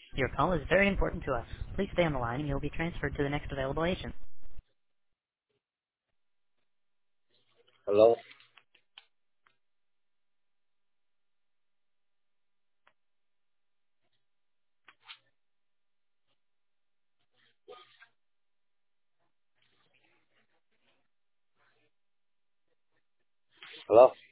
Your call is very important to us. Please stay on the line and you'll be transferred to the next available agent. Hello? Hello?